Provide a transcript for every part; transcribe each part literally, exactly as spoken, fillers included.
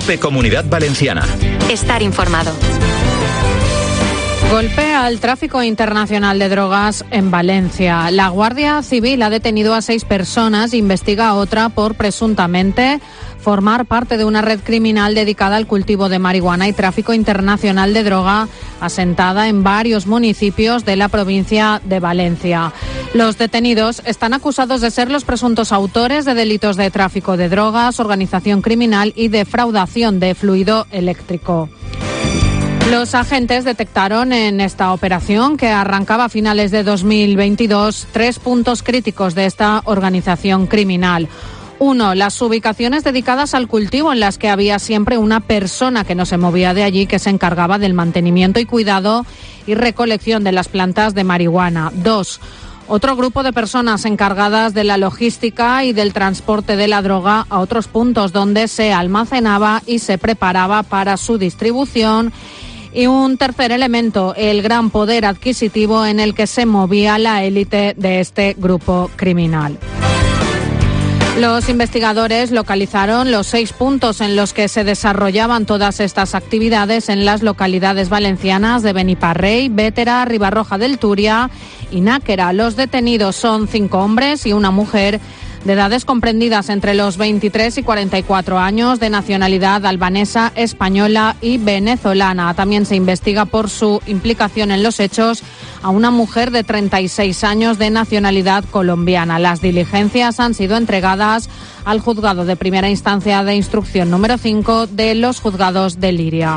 COPE Comunidad Valenciana. Estar informado. Golpe al tráfico internacional de drogas en Valencia. La Guardia Civil ha detenido a seis personas e investiga a otra por presuntamente formar parte de una red criminal dedicada al cultivo de marihuana y tráfico internacional de droga asentada en varios municipios de la provincia de Valencia. Los detenidos están acusados de ser los presuntos autores de delitos de tráfico de drogas, organización criminal y defraudación de fluido eléctrico. Los agentes detectaron en esta operación, que arrancaba a finales de dos mil veintidós, tres puntos críticos de esta organización criminal. Uno, las ubicaciones dedicadas al cultivo en las que había siempre una persona que no se movía de allí, que se encargaba del mantenimiento y cuidado y recolección de las plantas de marihuana. Dos, otro grupo de personas encargadas de la logística y del transporte de la droga a otros puntos donde se almacenaba y se preparaba para su distribución. Y un tercer elemento, el gran poder adquisitivo en el que se movía la élite de este grupo criminal. Los investigadores localizaron los seis puntos en los que se desarrollaban todas estas actividades en las localidades valencianas de Beniparrey, Bétera, Ribarroja del Turia y Náquera. Los detenidos son cinco hombres y una mujer de edades comprendidas entre los veintitrés y cuarenta y cuatro años, de nacionalidad albanesa, española y venezolana. También se investiga por su implicación en los hechos a una mujer de treinta y seis años de nacionalidad colombiana. Las diligencias han sido entregadas al juzgado de primera instancia de instrucción número cinco de los juzgados de Liria.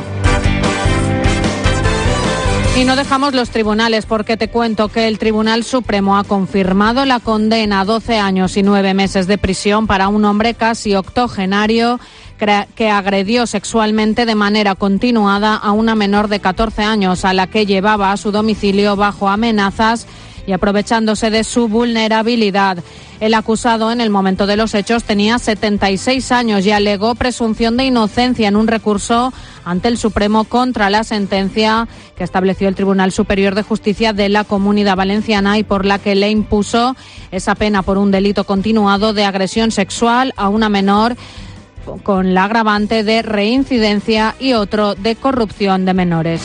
Y no dejamos los tribunales, porque te cuento que el Tribunal Supremo ha confirmado la condena a doce años y nueve meses de prisión para un hombre casi octogenario que agredió sexualmente de manera continuada a una menor de catorce años, a la que llevaba a su domicilio bajo amenazas y aprovechándose de su vulnerabilidad. El acusado en el momento de los hechos tenía setenta y seis años y alegó presunción de inocencia en un recurso ante el Supremo contra la sentencia que estableció el Tribunal Superior de Justicia de la Comunidad Valenciana y por la que le impuso esa pena por un delito continuado de agresión sexual a una menor con la agravante de reincidencia y otro de corrupción de menores.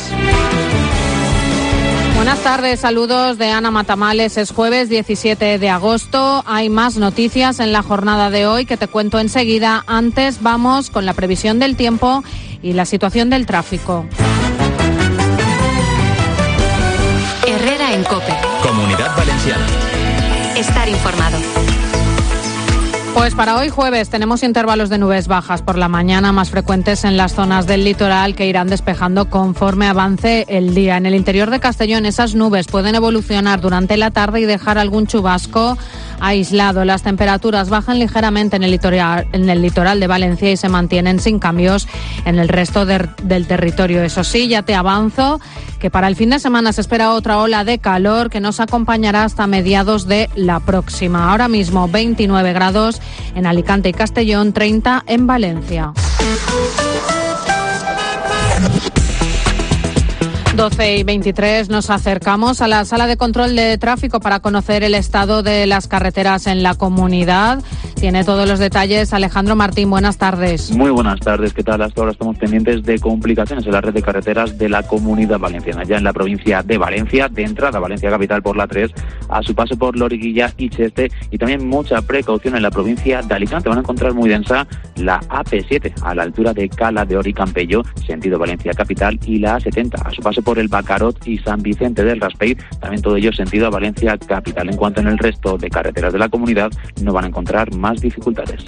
Buenas tardes, saludos de Ana Matamales. Es jueves diecisiete de agosto. Hay más noticias en la jornada de hoy que te cuento enseguida. Antes vamos con la previsión del tiempo y la situación del tráfico. Herrera en COPE. Comunidad Valenciana. Estar informado. Pues para hoy jueves tenemos intervalos de nubes bajas por la mañana, más frecuentes en las zonas del litoral, que irán despejando conforme avance el día. En el interior de Castellón esas nubes pueden evolucionar durante la tarde y dejar algún chubasco aislado. Las temperaturas bajan ligeramente en el litoral, en el litoral de Valencia y se mantienen sin cambios en el resto de, del territorio. Eso sí, ya te avanzo que para el fin de semana se espera otra ola de calor que nos acompañará hasta mediados de la próxima. Ahora mismo veintinueve grados en Alicante y Castellón, treinta en Valencia. doce y veintitrés, nos acercamos a la sala de control de tráfico para conocer el estado de las carreteras en la comunidad. Tiene todos los detalles Alejandro Martín, buenas tardes. Muy buenas tardes, ¿qué tal? Hasta ahora estamos pendientes de complicaciones en la red de carreteras de la Comunidad Valenciana. Ya en la provincia de Valencia, de entrada a Valencia Capital por la tres, a su paso por Loriguilla y Cheste, y también mucha precaución en la provincia de Alicante. Van a encontrar muy densa la A P siete, a la altura de Cala de Ori Campello, sentido Valencia Capital, y la A setenta, a su paso por el Bacarot y San Vicente del Raspeig, también todo ello sentido a Valencia Capital. En cuanto en el resto de carreteras de la comunidad, no van a encontrar más dificultades.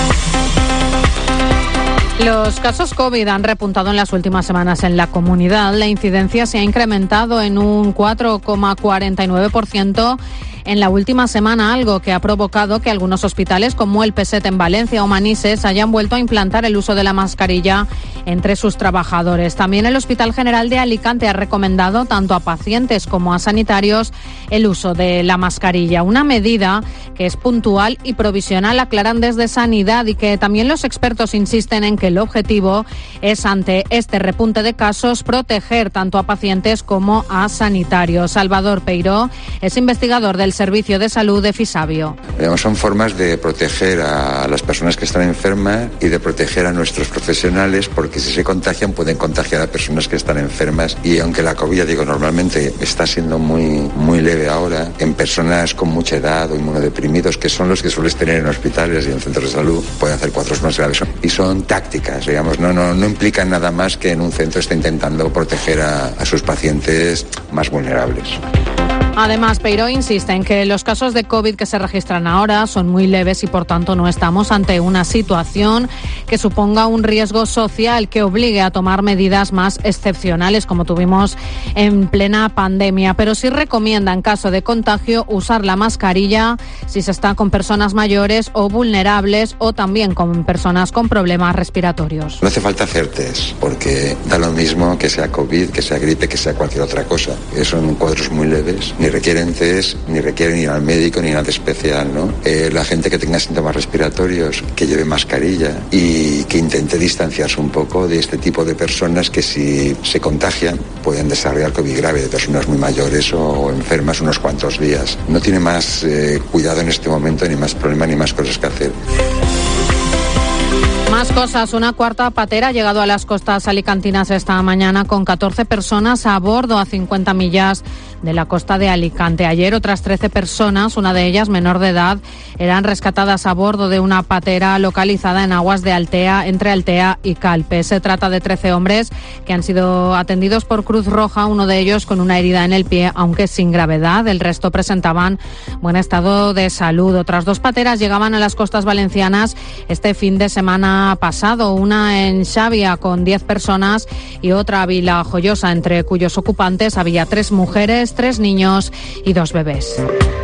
Los casos COVID han repuntado en las últimas semanas en la comunidad. La incidencia se ha incrementado en un cuatro coma cuarenta y nueve por ciento en la última semana, algo que ha provocado que algunos hospitales como el Peset en Valencia o Manises hayan vuelto a implantar el uso de la mascarilla entre sus trabajadores. También el Hospital General de Alicante ha recomendado tanto a pacientes como a sanitarios el uso de la mascarilla, una medida que es puntual y provisional, aclaran desde Sanidad, y que también los expertos insisten en que que el objetivo es, ante este repunte de casos, proteger tanto a pacientes como a sanitarios. Salvador Peiró es investigador del Servicio de Salud de Fisabio. Son formas de proteger a las personas que están enfermas y de proteger a nuestros profesionales, porque si se contagian pueden contagiar a personas que están enfermas, y aunque la COVID, digo, normalmente está siendo muy, muy leve ahora, en personas con mucha edad o inmunodeprimidos, que son los que sueles tener en hospitales y en centros de salud, pueden hacer cuadros más graves. Y son tácticas, digamos, no, no, no implican nada más que en un centro esté intentando proteger a, a sus pacientes más vulnerables. Además, Peiró insiste en que los casos de COVID que se registran ahora son muy leves y, por tanto, no estamos ante una situación que suponga un riesgo social que obligue a tomar medidas más excepcionales, como tuvimos en plena pandemia. Pero sí recomienda, en caso de contagio, usar la mascarilla si se está con personas mayores o vulnerables, o también con personas con problemas respiratorios. No hace falta hacer test, porque da lo mismo que sea COVID, que sea gripe, que sea cualquier otra cosa. Son cuadros muy leves. Ni requieren test, ni requieren ir al médico, ni nada especial, ¿no? Eh, la gente que tenga síntomas respiratorios, que lleve mascarilla y que intente distanciarse un poco de este tipo de personas que, si se contagian, pueden desarrollar COVID grave, de personas muy mayores o enfermas unos cuantos días. No tiene más eh, cuidado en este momento, ni más problema, ni más cosas que hacer. Más cosas. Una cuarta patera ha llegado a las costas alicantinas esta mañana con catorce personas a bordo a cincuenta millas de la costa de Alicante. Ayer otras trece personas, una de ellas menor de edad, eran rescatadas a bordo de una patera localizada en aguas de Altea, entre Altea y Calpe. Se trata de trece hombres que han sido atendidos por Cruz Roja, uno de ellos con una herida en el pie, aunque sin gravedad. El resto presentaban buen estado de salud. Otras dos pateras llegaban a las costas valencianas este fin de semana pasado, una en Xavia con diez personas y otra a Vilajoyosa, entre cuyos ocupantes había tres mujeres, tres niños y dos bebés.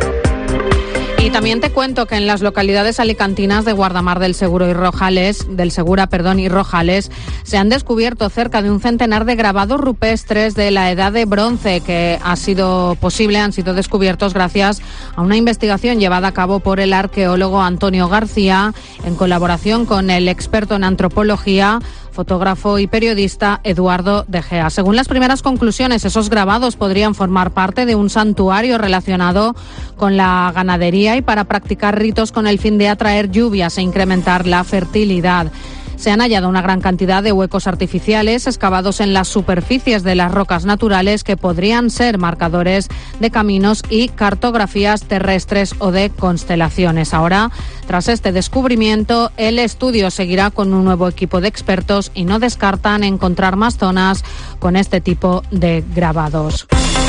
Y también te cuento que en las localidades alicantinas de Guardamar del Seguro y Rojales, del Segura, perdón, y Rojales, se han descubierto cerca de un centenar de grabados rupestres de la Edad de Bronce, que ha sido posible, han sido descubiertos gracias a una investigación llevada a cabo por el arqueólogo Antonio García, en colaboración con el experto en antropología, fotógrafo y periodista Eduardo De Gea. Según las primeras conclusiones, esos grabados podrían formar parte de un santuario relacionado con la ganadería y para practicar ritos con el fin de atraer lluvias e incrementar la fertilidad. Se han hallado una gran cantidad de huecos artificiales excavados en las superficies de las rocas naturales que podrían ser marcadores de caminos y cartografías terrestres o de constelaciones. Ahora, tras este descubrimiento, el estudio seguirá con un nuevo equipo de expertos y no descartan encontrar más zonas con este tipo de grabados.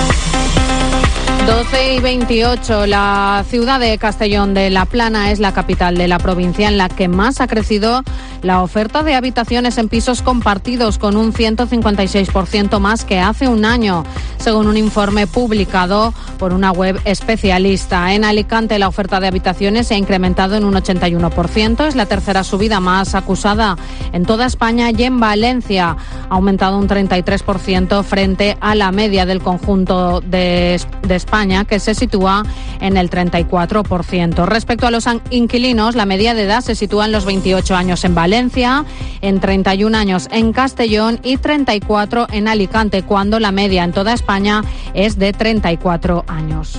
doce y veintiocho. La ciudad de Castellón de la Plana es la capital de la provincia en la que más ha crecido la oferta de habitaciones en pisos compartidos, con un ciento cincuenta y seis por ciento más que hace un año, según un informe publicado por una web especialista. En Alicante la oferta de habitaciones se ha incrementado en un ochenta y uno por ciento, es la tercera subida más acusada en toda España, y en Valencia ha aumentado un treinta y tres por ciento frente a la media del conjunto de, de España, que se sitúa en el treinta y cuatro por ciento. Respecto a los inquilinos, la media de edad se sitúa en los veintiocho años en Valencia, en treinta y un años en Castellón y treinta y cuatro en Alicante, cuando la media en toda España es de treinta y cuatro años.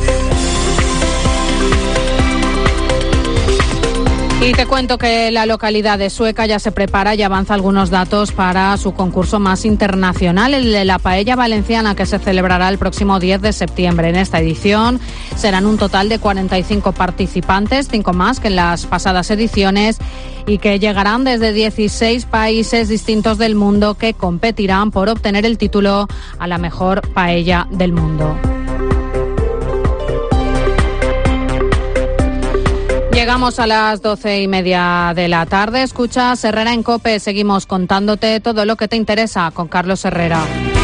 Y te cuento que la localidad de Sueca ya se prepara y avanza algunos datos para su concurso más internacional, el de la paella valenciana, que se celebrará el próximo diez de septiembre. En esta edición serán un total de cuarenta y cinco participantes, cinco más que en las pasadas ediciones, y que llegarán desde dieciséis países distintos del mundo, que competirán por obtener el título a la mejor paella del mundo. Llegamos a las doce y media de la tarde. Escuchas Herrera en COPE. Seguimos contándote todo lo que te interesa con Carlos Herrera.